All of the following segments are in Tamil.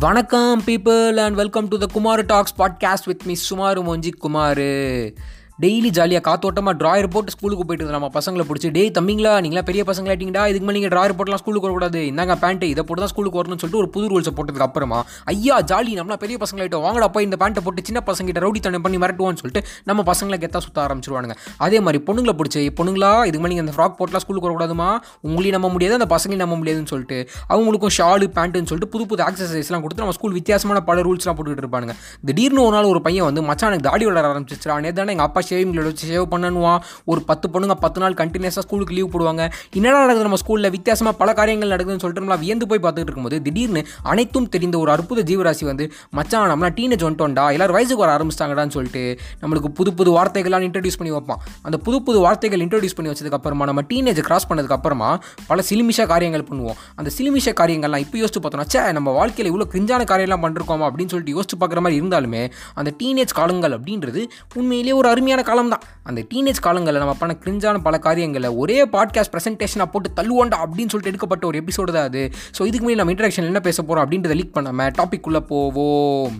வணக்கம் people and welcome to the Kumar talks podcast with me Sumaru Monji Kumar. Daily ஜாலியாக காத்தோட்டமாக ட்ராயர் போட்டு ஸ்கூலுக்கு போயிட்டு நம்ம பசங்களை பிடிச்சி டே தம்பிங்களா நீங்களா பெரிய பசங்களாட்டிங்கடா, இதுக்கு மேலே நீங்கள் ட்ராயர் போட்டலாம் ஸ்கூலுக்கு வரக்கூடாது, இந்தாங்க பேண்ட்டு இதை போட்டு தான் ஸ்கூலுக்கு வரணும்னு சொல்லிட்டு ஒரு புது ரூல்ஸை போட்டதுக்கு அப்புறமா ஐயா ஜாலி நம்மளா பெரிய பசங்களாயிட்டோம், வாங்கடா போய் இந்த பேண்ட்டை போட்டு சின்ன பசங்கிட்ட ரவுடித்தனம் பண்ணி மிரட்டுவோன்னு சொல்லிட்டு நம்ம பசங்களை கெத்தா சுற்ற ஆரம்பிச்சிருவானுங்க. அதே மாதிரி பொண்ணுங்களை பிடிச்சி பொண்ணுங்களா இதுக்கு மேலே நீங்கள் அந்த ஃப்ராக் போட்டலாம் ஸ்கூலுக்கு வரக்கூடாதுமா, உங்களையும் நம்ப முடியாது அந்த பசங்களையும் நம்ப முடியாதுன்னு சொல்லிட்டு அவங்களுக்கும் ஷாலு பேண்ட்டுன்னு சொல்லிட்டு புது புது ஆக்சசரிஸ்லாம் கொடுத்து நம்ம ஸ்கூல் வித்தியாசமான பல ரூல்ஸ்லாம் போட்டுக்கிட்டு இருப்பாங்க. திடீர்னு ஒரு நாள் ஒரு பையன் வந்து மச்சான் எனக்கு தாடி வளர ஆரம்பிச்சிச்சா, நேதானே எங்கள் அப்பா ஷேவிங்கில் வச்சு ஷேவ் பண்ணணுவா, ஒரு 10 பொண்ணுங்க 10 நாள் கண்டினியூஸாக ஸ்கூலுக்கு லீவ் போடுவாங்க. என்னடா நடக்குது நம்ம ஸ்கூலில் வித்தியாசமாக பல காரியங்கள் நடக்குதுன்னு சொல்லிட்டு நம்மளா வியந்து போய் பார்த்துட்டு இருக்கும்போது திடீர்னு அனைத்தும் தெரிந்த ஒரு அற்புத ஜீவராசி வந்து மச்சான் நம்மளா டீனேஜ் வந்துட்டோம்டா, எல்லாரும் வயசுக்கு வர ஆரம்பிச்சிட்டாங்கடான்னு சொல்லிட்டு நம்மளுக்கு புது புது வார்த்தைகள்லாம் இன்ட்ரடியூஸ் பண்ணி வைப்பான். அந்த புது புது வார்த்தைகள் இன்ட்ரடியூஸ் பண்ணி வச்சதுக்கு அப்புறமா நம்ம டீனேஜ் கிராஸ் பண்ணதுக்கு அப்புறமா பல சிலிமிஷ காரியங்கள் பண்ணுவோம். அந்த சிலிமிஷ காரியங்கள்லாம் இப்போ யோசிச்சு பார்த்தோம்னா நம்ம வாழ்க்கையில் இவ்வளோ கிரிஞ்சான காரியம்லாம் பண்ணிருக்கோமா அப்படின்னு சொல்லிட்டு யோசிச்சு பார்க்குற மாதிரி இருந்தாலுமே அந்த டீனேஜ் காலங்கள் அப்படின்றது உண்மையிலேயே ஒரு அருமையான காலம் தான். அந்த டீனேஜ் காலங்களில் நம்ம பண்ண கிரிஞ்சான பல காரியங்களை ஒரே பாட்காஸ்ட் ப்ரெசன்டேஷனாக போட்டு தள்ளுவோண்டா அப்படின்னு சொல்லிட்டு எடுக்கப்பட்ட ஒரு எபிசோடு தான் அது. ஸோ இதுக்கு முன்னாடி நம்ம இன்ட்ராக்ஷன் என்ன பேச போகிறோம் அப்படின்றத லீக் பண்ணாம டாபிக் உள்ள போவோம்.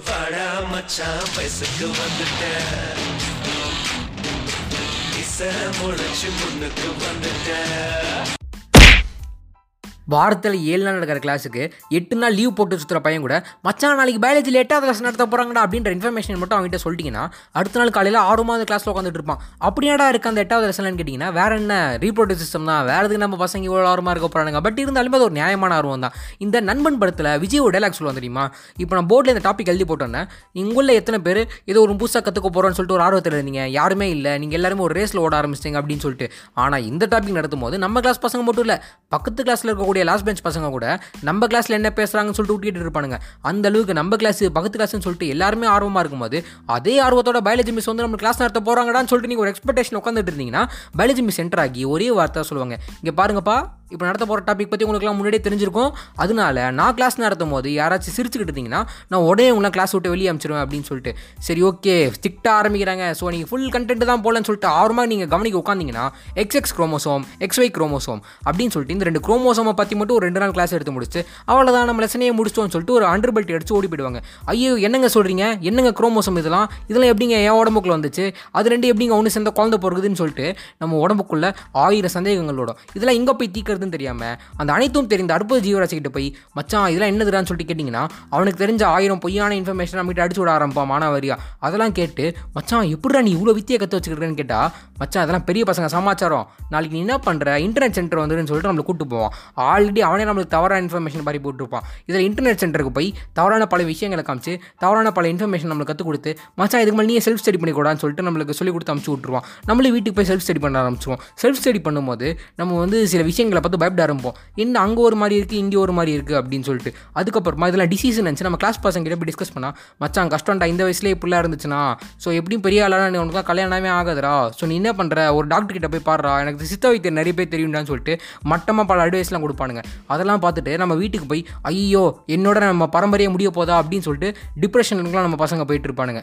வாரத்தில் 7 நாள் நடக்கிற கிளாஸுக்கு 8 நாள் லீவ் போட்டு சுற்றுற பையன் கூட மச்சான் நாளைக்கு பயாலஜியில் 8வது கிளாஸ் நடத்த போகிறாங்கடா அப்படின்ற இன்ஃபர்மேஷன் மட்டும் அவங்ககிட்ட சொல்லிட்டீங்கன்னா அடுத்த நாள் காலையில் 6வது கிளாஸில் உட்காந்துட்டு இருப்பான். அப்படியாடா இருக்குது அந்த 8வது லெசன்லன்னு கேட்டிங்கன்னா வேறு என்ன ரீப்ரோடியூஸ் சிஸ்டம் தான், வேறு எதுக்கு நம்ம பசங்க இவ்வளோ ஆர்வமாக இருக்க போகிறாங்க. பட் இருந்தாலுமே அது ஒரு நியாயமான ஆர்வம் தான். இந்த நண்பன் படத்தில் விஜய் ஒரு டைலாக் சொல்லுவாங்க தெரியுமா, இப்போ நான் போர்டில் இந்த டாபிக் எழுதி போட்டோன்னே உங்களில் எத்தனை பேர் ஏதோ ஒரு புதுசாக கற்றுக்க போகிறோன்னு சொல்லிட்டு ஒரு ஆர்வத்தில் இருந்தீங்க, யாருமே இல்லை, நீங்கள் எல்லாருமே ஒரு ரேஸில் ஓட ஆரம்பிச்சிட்டிங்க அப்படின்னு சொல்லிட்டு. ஆனால் இந்த டாபிக் நடத்தும் போது நம்ம கிளாஸ் பசங்க மட்டும் இல்லை, பக்கத்து கிளாஸில் இருக்கக்கூடிய லாஸ்ட் பெஞ்ச் பசங்க கூட நம்ம கிளாஸ்ல என்ன பேசுறாங்கன்னு சொல்லிட்டு ஊட்டிட்டு இருப்பானுங்க. அந்த அளவுக்கு நம்ம கிளாஸ் பக்கத்து கிளாஸ்னு சொல்லிட்டு எல்லாருமே ஆர்வமா இருக்கும்போது அதே ஆர்வத்தோட பயாலஜி மிஸ் வந்து நம்ம கிளாஸ் நடத்த போறாங்கடான்னு சொல்லிட்டு நீங்க ஒரு எக்ஸ்பெக்டேஷன் உட்காந்துட்டு இருந்தீங்கன்னா பயாலஜி மிஸ் என்டர் ஆகி ஒரே வார்த்தை சொல்லுவாங்க, இங்க பாருங்கப்பா இப்போ நடத்த போகிற டாபிக் பற்றி உங்களுக்குலாம் முன்னாடியே தெரிஞ்சிருக்கும், அதனால நான் கிளாஸ் நடத்தும் போது யாராச்சும் சிரிச்சுக்கிட்டு இருந்தீங்கன்னா நான் உடனே உங்களை கிளாஸ் விட்டு வெளியே அனுப்பிச்சிருவேன் அப்படின்னு சொல்லிட்டு. சரி ஓகே ஸ்ட்ரிக்டாக ஆரம்பிக்கிறாங்க, ஸோ நீங்கள் ஃபுல் கண்டென்ட் தான் போலன்னு சொல்லிட்டு ஆர்வமாக நீங்கள் கவனிக்க உட்காந்திங்கன்னா XX குரோமோசோம் XY குரோமோசோம் அப்படின்னு சொல்லிட்டு இந்த 2 குரோமோசோமை பற்றி மட்டும் ஒரு 2 நாள் கிளாஸ் எடுத்து முடிச்சு அவ்வளோதான் நம்ம லெசனையே முடிச்சிட்டோம்னு சொல்லிட்டு ஒரு அண்டர் பெல்ட் அடிச்சு ஓடி போயிடுவாங்க. ஐயோ என்னங்க சொல்கிறீங்க, என்னங்க குரோமோசோம் இதெல்லாம் எப்படிங்க என் உடம்புக்குள்ள வந்துச்சு, அது 2 எப்படிங்க ஒன்று சேர்ந்த குழந்தை பிறகுதுன்னு சொல்லிட்டு நம்ம உடம்புக்குள்ள 1000 சந்தேகங்களோட இதெல்லாம் எங்கே போய் தீக்கிறதுன்னு தெரியாமல் அந்த அனைத்தும் தெரிந்த அற்புத ஜீவராசிக்கிட்ட போய் மச்சான் இதெல்லாம் என்னதுடான்னு சொல்லிட்டு கேட்டிங்கன்னா அவனுக்கு தெரிஞ்ச 1000 பொய்யான இன்ஃபர்மேஷன் நம்மகிட்ட அடிச்சு விட ஆரம்பிப்பான் மானாவரியா. அதெல்லாம் கேட்டு மச்சான் எப்படிடா நீ இவ்வளோ வித்தியை கற்று வச்சுக்கிறேன்னு கேட்டால் மச்சான் அதெல்லாம் பெரிய பசங்க சமாச்சாரம், நாளைக்கு நீ என்ன பண்ணுற இன்டர்நெட் சென்டர் வந்துருன்னு சொல்லிட்டு நம்மளை கூப்பிட்டு போவான். ஆல்ரெடி அவனே நம்மளுக்கு தவறான இன்ஃபர்மேஷன் பறி போட்டுருப்பான். இதில் இன்டர்நெட் சென்டருக்கு போய் தவறான பல விஷயங்களை காமிச்சு தவறான பல இன்ஃபர்மேஷன் நம்மளுக்கு கற்றுக் கொடுத்து மச்சான் இதுக்கு மேலே நீ செல்ஃப் ஸ்டடி பண்ணிக்கூடான்னு சொல்லிட்டு நம்மளுக்கு சொல்லிக் கொடுத்து அனுப்பிச்சு விட்டுருவான். நம்மளே வீட்டுக்கு போய் செல்ஃப் ஸ்டடி பண்ண ஆரம்பிச்சிருவோம். செல்ஃப் ஸ்டடி பண்ணும்போது நம்ம வந்து சில விஷயங்களை பார்த்து பயப்பட ஆரம்பிப்போம், என்ன அங்கே ஒரு மாதிரி இருக்குது இங்கே ஒரு மாதிரி இருக்குது அப்படின்னு சொல்லிட்டு. அதுக்கப்புறமா இதெல்லாம் டிசீஸ் நினச்சி நம்ம கிளாஸ் பசங்க கிட்ட போய் டிஸ்கஸ் பண்ணால் மச்சான் கஷ்டம்டா இந்த வயசுலேயே இப்படிலாம் இருந்துச்சுன்னா ஸோ எப்படியும் பெரிய ஆளாக உனக்கு கல்யாணமே ஆகாதுரா, ஸோ நீ என்ன பண்ணுற ஒரு டாக்டர் கிட்ட போய் பாடுறா, எனக்கு சித்த வைத்தியம் நிறைய பேர் தெரியும்டான்னு சொல்லிட்டு மட்டமாக பல அட்வைஸ்லாம் கொடுப்பானுங்க. அதெல்லாம் பார்த்துட்டு நம்ம வீட்டுக்கு போய் ஐயோ என்னோட நம்ம பரம்பரையே முடிய போதா அப்படின்னு சொல்லிட்டு டிப்ரெஷனுக்குலாம் நம்ம பசங்க போயிட்டு இருப்பானுங்க.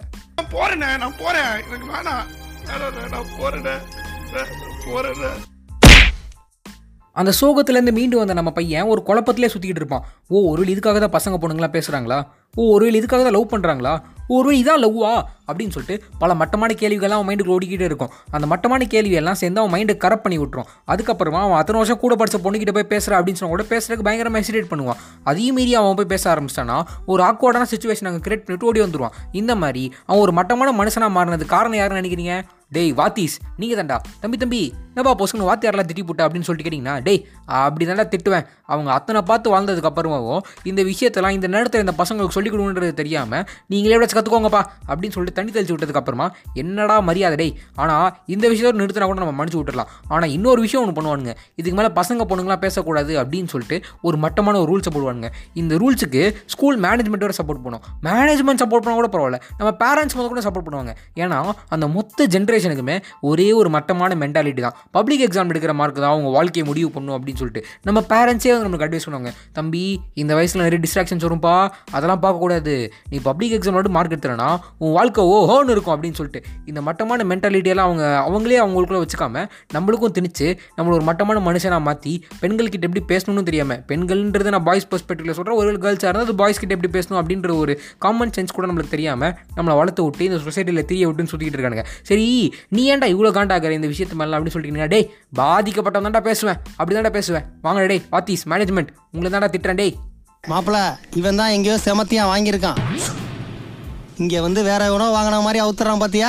அந்த சோகத்துலேருந்து மீண்டு வந்த நம்ம பையன் ஒரு குழப்பத்திலே சுற்றிக்கிட்டு இருப்பான். ஒருவேளை இதுக்காக தான் பசங்க பொண்ணுங்களாம் பேசுகிறாங்களா, ஒருவேளை இதுக்காக தான் லவ் பண்ணுறாங்களா, ஒருவேளை இதான் லவ்வா அப்படின்னு சொல்லிட்டு பல மட்டமான கேள்விகள்லாம் அவன் மைண்டுக்கு ஓடிக்கிட்டே இருக்கும். அந்த மட்டமான கேள்வியெல்லாம் சேர்ந்து அவன் மைண்டை கரெக்ட் பண்ணி விட்டுரும். அதுக்கப்புறமா அவன் அத்தனை வருஷம் கூட படித்த பொண்ணுக்கிட்ட போய் பேசுகிறா அப்படின்னு சொன்னால் கூட பேசுறதுக்கு பயங்கரமாக ஹெசிடேட் பண்ணுவான். அதையும் மீறி அவன் போய் பேச ஆரம்பிச்சிட்டானா ஒரு ஆக்வர்டான சிச்சுவேஷன் அங்கே கிரியேட் பண்ணிட்டு ஓடி வந்துடுவான். இந்த மாதிரி அவன் ஒரு மட்டமான மனுஷனாக மாறினது காரணம் யாருன்னு நினைக்கிறீங்க? டேய் வாத்தீஸ் நீங்கள் தான்டா. தம்பி என்னப்பா பொசுக்குன்னு வாத்தி யாரெல்லாம் திட்டி போட்டா அப்படின்னு சொல்லிட்டு கேட்டிங்கன்னா டேய் அப்படி தான்டா திட்டுவேன். அவங்க அத்தனை பார்த்து வாழ்ந்ததுக்கு அப்புறமாவும் இந்த விஷயத்தெல்லாம் இந்த நேரத்தில் இந்த பசங்களுக்கு சொல்லிக் கொடுன்றது தெரியாமல் நீங்களே விட கற்றுக்கோங்கப்பா அப்படின்னு சொல்லிட்டு தண்ணி தெளிச்சு விட்டதுக்கு அப்புறமா என்னடா மரியாதை டேய். ஆனால் இந்த விஷயத்தோடு நிறுத்தினா கூட நம்ம மன்னிச்சு விட்டுடலாம். ஆனால் இன்னொரு விஷயம் ஒன்று பண்ணுவானுங்க, இதுக்கு மேலே பசங்க பொண்ணுங்களாம் பேசக்கூடாது அப்படின்னு சொல்லிட்டு ஒரு மட்டமான ஒரு ரூல்ஸை போடுவானுங்க. இந்த ரூல்ஸுக்கு ஸ்கூல் மேனேஜ்மெண்ட்டோட சப்போர்ட் பண்ணும். மேனேஜ்மெண்ட் சப்போர்ட் பண்ணால் கூட பரவாயில்ல, நம்ம பேரண்ட்ஸ் முதல் கூட சப்போர்ட் பண்ணுவாங்க. ஏன்னா அந்த மொத்த ஜென்ரேஷன் ஜென்ரேஷனுக்குமே ஒரே ஒரு மட்டமான மென்டாலிட்டி தான். பப்ளிக் எக்ஸாம் எடுக்கிற மார்க் தான் அவங்க வாழ்க்கையை முடிவு பண்ணும் அப்படின்னு சொல்லிட்டு நம்ம பேரண்ட்ஸே வந்து நம்மளுக்கு அட்வைஸ் பண்ணுவாங்க, தம்பி இந்த வயசில் நிறைய டிஸ்ட்ராக்ஷன்ஸ் வரும்பா, அதெல்லாம் பார்க்கக்கூடாது, நீ பப்ளிக் எக்ஸாம் மட்டும் மார்க் எடுத்துறனா உன் வாழ்க்கை ஓஹோன்னு இருக்கும் அப்படின்னு சொல்லிட்டு இந்த மட்டமான மென்டாலிட்டியெல்லாம் அவங்களே அவங்களுக்குள்ள வச்சுக்காம நம்மளுக்கும் திணிச்சு நம்மளை ஒரு மட்டமான மனுஷனாக மாற்றி பெண்கள்கிட்ட எப்படி பேசணும்னு தெரியாமல், பெண்கள்ன்றது நான் பாய்ஸ் பெர்ஸ்பெக்டிவ்ல சொல்கிறேன், ஒரு கேர்ள்ஸாக இருந்தால் அது பாய்ஸ் கிட்ட எப்படி பேசணும் அப்படின்ற ஒரு காமன் சென்ஸ் கூட நம்மளுக்கு தெரியாமல் நம்மளை வளர்த்து விட்டு இந்த சொசைட்டியில் தெரிய விட்டுன்னு சுற்றிட்டு இருக்கானுங்க. சரி நீ ஏன்டா இவ்வளோ காண்டாகிற இந்த விஷயத்து மேலே அப்படின்னு சொல்லிட்டு, டேய் பாதிக்கப்பட்டவன் தான்டா பேசுவேன், அப்படி தான்டா பேசுவேன், வாங்க டேய் பாத்தீஸ் மேனேஜ்மெண்ட் உங்களை தான்டா திட்டுறேன், டேய் மாப்பிள்ள இவன் தான் எங்கேயோ செமத்தியாக வாங்கியிருக்கான், இங்கே வந்து வேற எவனோ வாங்கின மாதிரி அவுத்துறான் பார்த்தியா.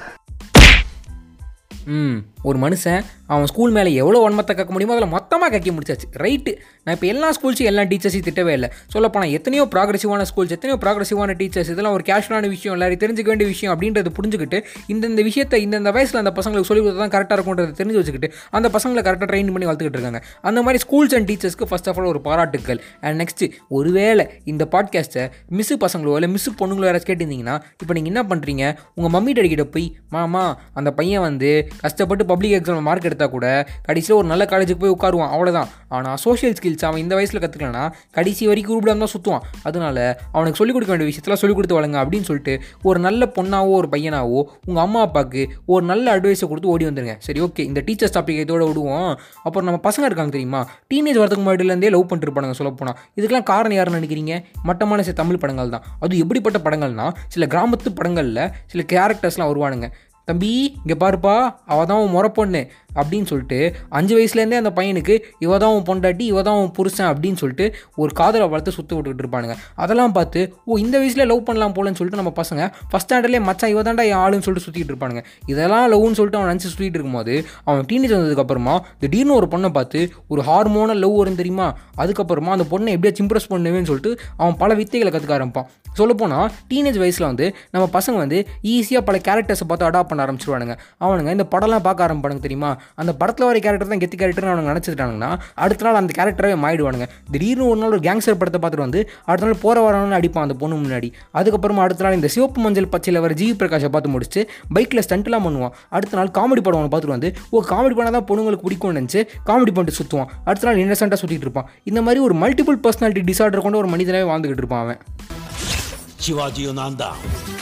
ஒரு மனுஷன் அவன் ஸ்கூல் மேலே எவ்வளோ வன்மத்தை கக்க முடியுமோ அதில் மொத்தமாக கக்கி முடிச்சாச்சு. ரைட்டு, நான் இப்போ எல்லா ஸ்கூல்ஸும் எல்லா டீச்சர்ஸையும் திட்டவே இல்லை. சொல்லப்போனால் எத்தனையோ ப்ராக்ரெசிவான ஸ்கூல்ஸ், எத்தனையோ ப்ராக்ரெசிவான டீச்சர்ஸ், இதெல்லாம் ஒரு கேஷுவலான விஷயம், எல்லாரும் தெரிஞ்சுக்க வேண்டிய விஷயம் அப்படின்றது புரிஞ்சுக்கிட்டு இந்த விஷயத்தை இந்த வயசில் அந்த பசங்களுக்கு சொல்லி கொடுத்தா தான் கரெக்டாக இருக்கும்ன்றது தெரிஞ்சு வச்சுக்கிட்டு அந்த பசங்களை கரெக்டாக ட்ரெயின் பண்ணி வளர்த்துக்கிட்டு இருக்காங்க. அந்த மாதிரி ஸ்கூல்ஸ் அண்ட் டீச்சர்ஸ்க்கு ஃபர்ஸ்ட் ஆஃப் ஆல் ஒரு பாராட்டுக்கள். அண்ட் நெக்ஸ்ட்டு, ஒருவேளை இந்த பாட்காஸ்ட்டை மிஸ்ஸு பசங்களோ இல்லை மிஸ்ஸு பொண்ணுங்களோ யாராச்சும் கேட்டிருந்தீங்கன்னா, இப்போ நீங்கள் என்ன பண்ணுறீங்க, உங்கள் மம்மி டேடி கிட்ட போய், மாமா அந்த பையன் வந்து கஷ்டப்பட்டு பப்ளிக் எக்ஸாம் மார்க் எடுத்தால் கூட கடைசியில் ஒரு நல்ல காலேஜுக்கு போய் உட்காருவான், அவ்வளோதான். ஆனால் சோஷியல் ஸ்கில்ஸ் அவன் இந்த வயசில் கற்றுக்கலன்னா கடைசி வரைக்கும் உருப்படாம தான் சுற்றுவான். அதனால அவனுக்கு சொல்லிக் கொடுக்க வேண்டிய விஷயத்தில் சொல்லிக் கொடுத்து வளங்க அப்படின்னு சொல்லிட்டு ஒரு நல்ல பொண்ணாவோ ஒரு பையனாவோ உங்கள் அம்மா அப்பாவுக்கு ஒரு நல்ல அட்வைஸை கொடுத்து ஓடி வந்துருங்க. சரி, ஓகே, இந்த டீச்சர்ஸ் டாபிக் இதோட விடுவோம். அப்புறம் நம்ம பசங்க இருக்காங்க தெரியுமா, டீனேஜ் வரதுக்கு முன்னாடிலேருந்தே லவ் பண்ணிட்டு இருப்பாங்க. சொல்ல போனால் இதுக்கெல்லாம் காரணம் யாருன்னு நினைக்கிறீங்க? மட்டமான சில தமிழ் படங்கள் தான். அது எப்படிப்பட்ட படங்கள்னா, சில கிராமத்து படங்களில் சில கேரக்டர்ஸ்லாம் வருவானுங்க, தம்பி இங்கே பாருப்பா அவள் தான் உன் முறை பொண்ணு அப்படின்னு சொல்லிட்டு 5 வயசுலேருந்தே அந்த பையனுக்கு இவ தான் உன் பொண்டாட்டி, இவ தான் உன் புருஷன் அப்படின்னு சொல்லிட்டு ஒரு காதலை வளர்த்து சுற்ற விட்டுக்கிட்டு இருப்பானுங்க. அதெல்லாம் பார்த்து இந்த வயசில் லவ் பண்ணலாம் போலன்னு சொல்லிட்டு நம்ம பசங்க ஃபஸ்ட் ஸ்டாண்டர்ட்லேயே மச்சான் இவ தாண்டா என் ஆளுன்னு சொல்லிட்டு சுற்றிட்டு இருப்பானுங்க. இதெல்லாம் லவ்னு சொல்லிட்டு அவன் நினச்சி சுற்றிட்டு இருக்கும்போது அவன் டீனேஜ் வந்ததுக்கப்புறமா திடீர்னு ஒரு பொண்ணை பார்த்து ஒரு ஹார்மோனல் லவ் வரும் தெரியுமா, அதுக்கப்புறமா அந்த பொண்ணை எப்படியாச்சும் இம்ப்ரெஸ் பண்ணுவேன்னு சொல்லிட்டு அவன் பல வித்தைகளை கற்றுக்க ஆரம்பிப்பான். சொல்லப்போனால் டீனேஜ் வயசில் வந்து நம்ம பசங்க வந்து ஈஸியாக பல கேரக்டர்ஸை பார்த்து அடாப்ட் பண்ண ஆரம்பிச்சிருவானுங்க. அவனுங்க இந்த படம்லாம் பார்க்க ஆரம்பிப்பானுங்க தெரியுமா, அந்த படத்தில் வர கேரக்டர் தான் கெத்து கேரக்டர்னு அவனுங்க நினச்சிட்டானுங்கன்னா அடுத்த நாள் அந்த கேரக்டரே மாறிடுவானுங்க. திடீர்னு ஒரு நாள் ஒரு கேங்ஸ்டர் படத்தை பார்த்துட்டு வந்து அடுத்த நாள் போகிற வரணும்னு அடிப்பான் அந்த பொண்ணு முன்னாடி. அதுக்கப்புறமா அடுத்த நாள் இந்த சிவப்பு மஞ்சள் பச்சையில் வர ஜிவி பிரகாஷை பார்த்து முடிச்சு பைக்கில் ஸ்டண்ட்லாம் பண்ணுவான். அடுத்த நாள் காமெடி படம் ஒன்று பார்த்துட்டு வந்து காமெடி படம் தான் பொண்ணுங்களுக்கு பிடிக்கும்னு நினச்சி காமெடி பண்ணிட்டு சுற்றுவான். அடுத்த நாள் இன்னசென்ட்டாக சுற்றிட்டு இருப்பான். இந்த மாதிரி ஒரு மல்டிபிள் பர்சனாலிட்டி டிசார்டர் கொண்டு ஒரு மனிதனாவே வாழ்ந்துகிட்டு இருப்பான் அவன். சிவாஜியும் நான் தான்,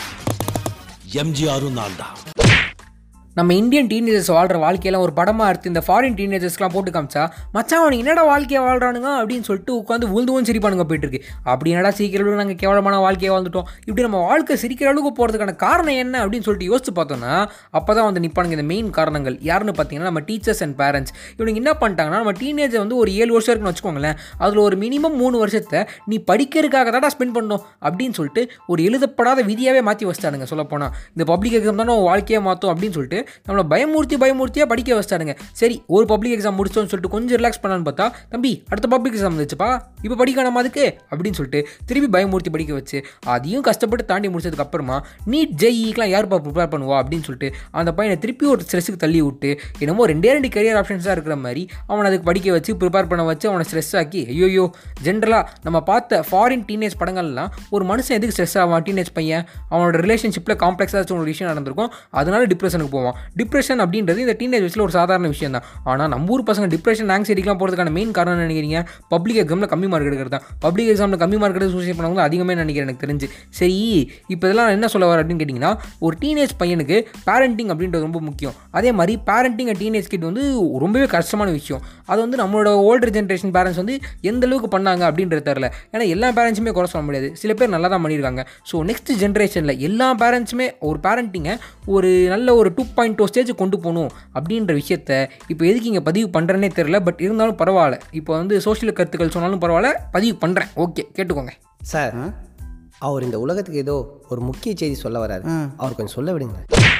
எம்ஜிஆரும் நான் தான். நம்ம இந்தியன் டீனேஜர்ஸ் வாழ்கிற வாழ்க்கையெல்லாம் ஒரு படமாக எடுத்து இந்த ஃபாரின் டீனேஜர்ஸ்லாம் போட்டு காமிச்சா, மச்சான் அவனுக்கு என்னடா வாழ்க்கையை வாழ்கிறானுங்க அப்படின்னு சொல்லிட்டு உட்காந்து உழுந்துவும் சிரிப்பானுங்க போயிட்டுருக்கு. அப்படி என்னடா சீக்கிரம் நாங்கள் கேவலமான வாழ்க்கையை வாழ்ந்துட்டோம், இப்படி நம்ம வாழ்க்கை சிரிக்கிற அளவுக்கு போகிறதுக்கான காரணம் என்ன அப்படின்னு சொல்லிட்டு யோசிச்சு பார்த்தோன்னா அப்போ தான் வந்து நிற்பானுங்க இந்த மெயின் காரணங்கள். யாருன்னு பார்த்தீங்கன்னா நம்ம டீச்சர்ஸ் அண்ட் பேரண்ட்ஸ். இவனுக்கு என்ன பண்ணிட்டாங்கன்னா, நம்ம டீனேஜை வந்து ஒரு 7 வருஷம் இருக்குன்னு வச்சுக்கோங்களேன், அதில் ஒரு மினிமம் 3 வருஷத்தை நீ படிக்கிறதுக்காக தான் ஸ்பெண்ட் பண்ணணும் அப்படின்னு சொல்லிட்டு ஒரு எழுதப்படாத விதியாகவே மாற்றி வச்சிட்டானுங்க. சொல்லப்போனால் இந்த பப்ளிக் எக்ஸாம் தானே வாழ்க்கையை மாற்றும் அப்படின்னு சொல்லிட்டு நம்மளை பயமூர்த்தியாக படிக்க வச்சிட்டானுங்க. சரி, ஒரு பப்ளிக் எக்ஸாம் முடிச்சோன்னு சொல்லிட்டு கொஞ்சம் ரிலாக்ஸ் பண்ணலான்னு பார்த்தா, தம்பி அடுத்த பப்ளிக் எக்ஸாம் வந்துச்சுப்பா, இப்போ படிக்கணுமா அதுக்கு அப்படின்னு சொல்லிட்டு திருப்பி பயமூர்த்தி படிக்க வச்சு அதையும் கஷ்டப்பட்டு தாண்டி முடிச்சதுக்கப்புறமா நீட் ஜெயிக்கெலாம் யாருப்பா ப்ரிப்பேர் பண்ணுவா அப்படின்னு சொல்லிட்டு அந்த பையனை திருப்பி ஒரு ஸ்ட்ரெஸ்ஸுக்கு தள்ளி விட்டு என்னமோ 2 கரியர் ஆப்ஷன்ஸாக இருக்கிற மாதிரி அவனை அதுக்கு படிக்க வச்சு ப்ரிப்பேர் பண்ண வச்சு அவனை ஸ்ட்ரெஸ் ஆக்கி, ஐயோ ஜென்ரலாக நம்ம பார்த்த ஃபாரின் டீனேஜ் படங்கள்லாம் ஒரு மனுஷன் எதுக்கு ஸ்ட்ரெஸ் ஆவான், டீனேஜ் பையன் அவனோட ரிலேஷன்ஷிப்பில் காம்ப்ளெக்ஸாக ஒரு விஷயம் நடந்திருக்கும், அதனால டிப்ரெஷனுக்கு போவான். டிப்ரெஷன் அப்படின்றது இந்த டீனேஜ் வயசில் ஒரு சாதாரண விஷயம் தான். ஆனால் நம்ம ஊர் பசங்க டிப்ரெஷன் ஆங்ஸைட்டிலாம் போகிறதுக்கான மெயின் காரணம் நினைக்கிறீங்க, பப்ளிக் எக்ஸாமில் கம்மி மார்க் எடுக்கிறது தான். பப்ளிக் எக்ஸாமில் கம்மி மார்க் எடுத்து சூசைட் பண்ணவங்க அதிகமே நினைக்கிறேன் எனக்கு தெரிஞ்சு. சரி, இப்போ இதெல்லாம் என்ன சொல்ல வர அப்படின்னு கேட்டிங்கன்னா, ஒரு டீனேஜ் பையனுக்கு பேரண்டிங் அப்படின்றது ரொம்ப முக்கியம். அதே மாதிரி பேரண்டிங் அண்ட் டீனேஜ் கிட் வந்து ரொம்பவே கஷ்டமான விஷயம். அது வந்து நம்மளோட ஓல்டர் ஜென்ரேஷன் பேரண்ட்ஸ் வந்து எந்த அளவுக்கு பண்ணாங்க அப்படின்றது தெரில. ஏன்னா எல்லா பேரண்ட்ஸுமே குறை சொல்ல முடியாது, சில பேர் நல்லா தான் பண்ணியிருக்காங்க. ஸோ நெக்ஸ்ட் ஜென்ரேஷனில் எல்லா பேரண்ட்ஸுமே ஒரு பேரண்டிங்கை ஒரு நல்ல ஒரு 2.0 ஸ்டேஜ் கொண்டு போகணும் அப்படின்ற விஷயத்த இப்போ எதுக்கு இங்கே பதிவு பண்ணுறேன்னே தெரில. பட் இருந்தாலும் பரவாயில்ல, இப்போ வந்து சோஷியல் கருத்துக்கள் சொன்னாலும் பரவாயில்ல, பதிவு பண்ணுறேன். ஓகே, கேட்டுக்கோங்க சார். அவர் இந்த உலகத்துக்கு ஏதோ ஒரு முக்கிய செய்தி சொல்ல வராரு, அவர் கொஞ்சம் சொல்ல விடுங்க.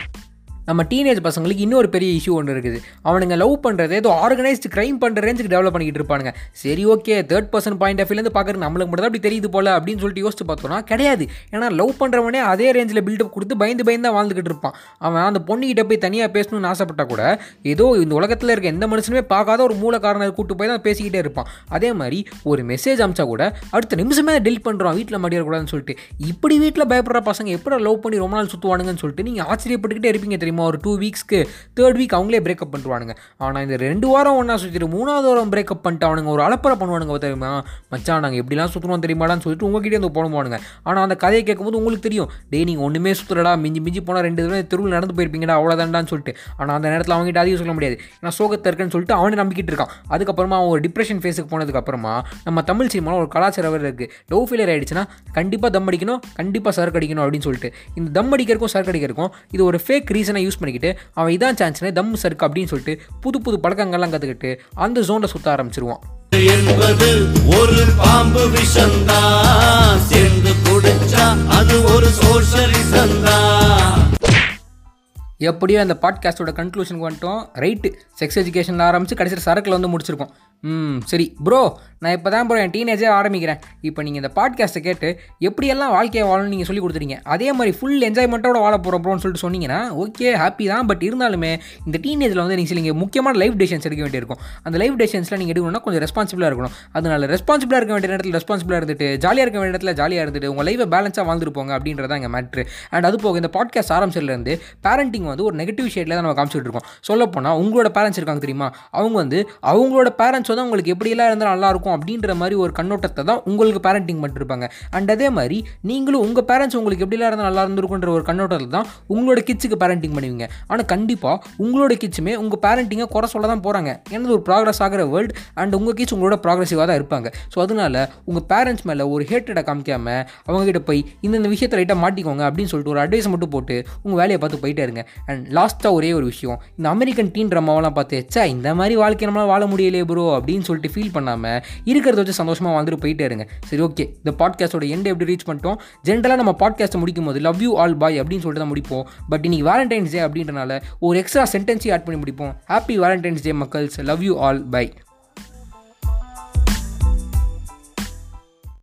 நம்ம டீனேஜ் பசங்களுக்கு இன்னொரு பெரிய இஷ்யூ ஒன்று இருக்குது. அவனுங்க லவ் பண்ணுறது ஏதோ ஆர்கனைஸ்டு க்ரைம் பண்ணுற ரேஞ்சுக்கு டெவலப் பண்ணிக்கிட்டு இருப்பானுங்க. சரி, okay, 3rd person point of வியூலேருந்து பார்க்குறது நம்மளுக்கு மட்டும் தான் அப்படி தெரியுது போல் அப்படின்னு சொல்லிட்டு யோசிச்சு பார்த்தோன்னா கிடையாது. ஏன்னா லவ் பண்ணுறவனே அதே ரேஞ்சில் பில்டப் கொடுத்து பயந்து தான் வாழ்ந்துக்கிட்டு இருப்பான். அவன் அந்த பொண்ணுக்கிட்ட போய் தனியாக பேசணும்னு ஆசைப்பட்டால் கூட ஏதோ இந்த உலகத்தில் இருக்க எந்த மனுஷனுமே பார்க்காத ஒரு மூல காரணம் கூட்டு போய் தான் பேசிக்கிட்டே இருப்பான். அதே மாதிரி ஒரு மெசேஜ் அமிச்சா கூட அடுத்த நிமிஷமே டெலிட் பண்ணுறான், வீட்டில் மாட்டிடக்கூடாதுன்னு சொல்லிட்டு. இப்படி வீட்டில் பயப்படுற பசங்க எப்படி லவ் பண்ணி ரொம்ப நாள் சுற்றுவானுங்கன்னு சொல்லிட்டு நீங்கள் ஆச்சரியப்பட்டுக்கிட்டே இருப்பீங்க தெரியுமா. தெரியுமா, ஒரு 2 வீக்ஸ்க்கு 3rd வீக் அவங்களே பிரேக்கப் பண்ணிடுவானுங்க. ஆனால் இந்த 2 வாரம் ஒன்றா சுற்றிட்டு 3வது வாரம் பிரேக்கப் பண்ணிட்டு அவனுங்க ஒரு அலப்பறை பண்ணுவானுங்க தெரியுமா, மச்சான் நாங்கள் எப்படிலாம் சுற்றுவோம் தெரியுமாடான்னு சொல்லிட்டு உங்ககிட்டே வந்து போடுவானுங்க. ஆனால் அந்த கதையை கேட்கும்போது உங்களுக்கு தெரியும், நீங்கள் ஒன்றுமே சுற்றுலடா, மிஞ்சி போனால் 2 தடவை தெருவில் நடந்து போயிருப்பீங்கடா அவ்வளோதான்டான்னு சொல்லிட்டு. ஆனால் அந்த நேரத்தில் அவங்ககிட்ட அதையும் சொல்ல முடியாது, நான் சோகத்தை இருக்கேன்னு சொல்லிட்டு அவனே நம்பிக்கிட்டு இருக்கான். அதுக்கப்புறமா அவன் ஒரு டிப்ரெஷன் ஃபேஸுக்கு போனதுக்கப்புறமா நம்ம தமிழ் சினிமாவில் ஒரு கலாச்சாரம் இருக்குது, லவ் ஃபெயிலியர் ஆகிடுச்சுன்னா கண்டிப்பாக தம் அடிக்கணும், கண்டிப்பாக சரக்கு அடிக்கணும் அப்படின்னு சொல்லிட்டு. இந்த தம் அடிக்கிறக்கும் சரக்கு அடிக்கிறக்கும் இது ஒரு ஃபேக் ரீசனை யூஸ் பண்ணிக்கிட்டு அவன் இதான் சான்ஸ்னு தம் சருக்கு அப்படின்னு சொல்லிட்டு புது பழக்கங்கள்லாம் கற்றுக்கிட்டு அந்த ஜோனில் சுற்ற ஆரம்பிச்சிருவான். என்பது ஒரு பாம்பு விஷந்தான், சேர்ந்து குடிச்சா அது ஒரு சோஷலிசம் தான். எப்படியோ அந்த பாட்காஸ்ட்டோட கன்க்ளூஷனுக்கு வந்துட்டோம். ரைட்டு, செக்ஸ் எஜுகேஷனில் ஆரம்பித்து கடைசியில் சரக்கில் வந்து முடிச்சிருக்கோம். சரி ப்ரோ, நான் இப்போ தான் ப்ரோ என் டீனேஜே ஆரம்பிக்கிறேன். இப்போ நீங்கள் இந்த பாட்காஸ்ட்டை கேட்டு எப்படியெல்லாம் வாழ்க்கையை வாழணும்னு நீங்கள் சொல்லி கொடுத்துறீங்க, அதே மாதிரி ஃபுல் என்ஜாய்மெண்ட்டோட வாழ போகிறோம் ப்ரோன்னு சொல்லிட்டு சொன்னீங்கன்னா ஓகே, ஹாப்பி தான். பட் இருந்தாலுமே இந்த டீனேஜில் வந்து நீங்கள் முக்கியமான லைஃப் டெசிஷன்ஸ் எடுக்க வேண்டியிருக்கும். அந்த லைஃப் டெசிஷன்ஸில் நீங்கள் எடுக்கணும்னா கொஞ்சம் ரெஸ்பான்சிபிளாக இருக்கணும். அதனால ரெஸ்பான்சிபிளாக இருக்க வேண்டிய இடத்துல ரெஸ்பான்சிபிளாக இருந்துட்டு, ஜாலியாக இருக்க வேண்டிய இடத்துல ஜாலியாக இருந்துட்டு உங்கள் லைஃபை பேலன்ஸாக வாழ்ந்துருப்போங்க அப்படின்றதான் இங்கே மேட்ரு. அண்ட் அது போக இந்த பாட்காஸ்ட் ஆரம்பிச்சதுலேருந்து பேரண்டிங் வந்து ஒரு நெகட்டிவ் ஷேடில் தான் நம்ம காமிச்சிட்டு இருக்கோம். சொல்லப்போனால் உங்களோட பேரண்ட்ஸ் இருக்காங்க தெரியுமா, அவங்க வந்து அவங்களோட பேரண்ட்ஸ் வந்து உங்களுக்கு எப்படியெல்லாம் இருந்தால் நல்லாயிருக்கும் அப்படின்ற மாதிரி ஒரு கண்ணோட்டத்தை தான் உங்களுக்கு பேரண்டிங் பண்ணிருப்பாங்க. அண்ட் அதே மாதிரி நீங்களும் உங்கள் பேரண்ட்ஸ் உங்களுக்கு எப்படிலாம் இருந்தால் நல்லா இருந்திருக்குன்ற ஒரு கண்ணோட்டத்தில் தான் உங்களோட கிட்ஸுக்கு பேரண்டிங் பண்ணுவீங்க. ஆனால் கண்டிப்பாக உங்களோட கிட்ஸுமே உங்கள் பேரண்டிங்கை குறை சொல்ல தான் போகிறாங்க. ஏன்னா ஒரு ப்ராக்ரஸ் ஆகிற வேர்ல்டு அண்ட் உங்கள் கிட்ஸ் உங்களோட ப்ராக்ரெசிவாக தான் இருப்பாங்க. ஸோ அதனால உங்கள் பேரண்ட்ஸ் மேலே ஒரு ஹேட்டடை காமிக்காமல் அவங்ககிட்ட போய் இந்த விஷயத்தை லைட்டாக மாட்டிக்கோங்க அப்படின்னு சொல்லிட்டு ஒரு அட்வைஸ் மட்டும் போட்டு உங்கள் வேலையை பார்த்து போயிட்டே இருங்க. அண்ட் லாஸ்ட்டாக ஒரே ஒரு விஷயம், இந்த அமெரிக்கன் டீன் ட்ராமாவெல்லாம் பார்த்து இந்த மாதிரி வாழ்க்கை நம்மளால் வாழ முடியலையே ப்ரோ அப்படின்னு சொல்லிட்டு ஃபீல் பண்ணாமல் இருக்கிறத வச்சு சந்தோஷமாக வந்துட்டு போயிட்டே இருங்க. சரி, ஓகே, இந்த பாட்காஸ்ட்டோட எண்ட் எப்படி ரீச் பண்ணிட்டோம். ஜென்ரலாக நம்ம பாட்காஸ்ட்டை முடிக்கும் போது லவ் யூ ஆல் பாய் அப்படின்னு சொல்லிட்டு தான் முடிப்போம். பட் இன்னைக்கு வேலண்டைன்ஸ் டே அப்படின்றனால ஒரு எக்ஸ்ட்ரா சென்டென்ஸையும் ஆட் பண்ணி முடிப்போம். ஹாப்பி வேலண்டைன்ஸ் டே மக்கள்ஸ், லவ் யூ ஆல் பை.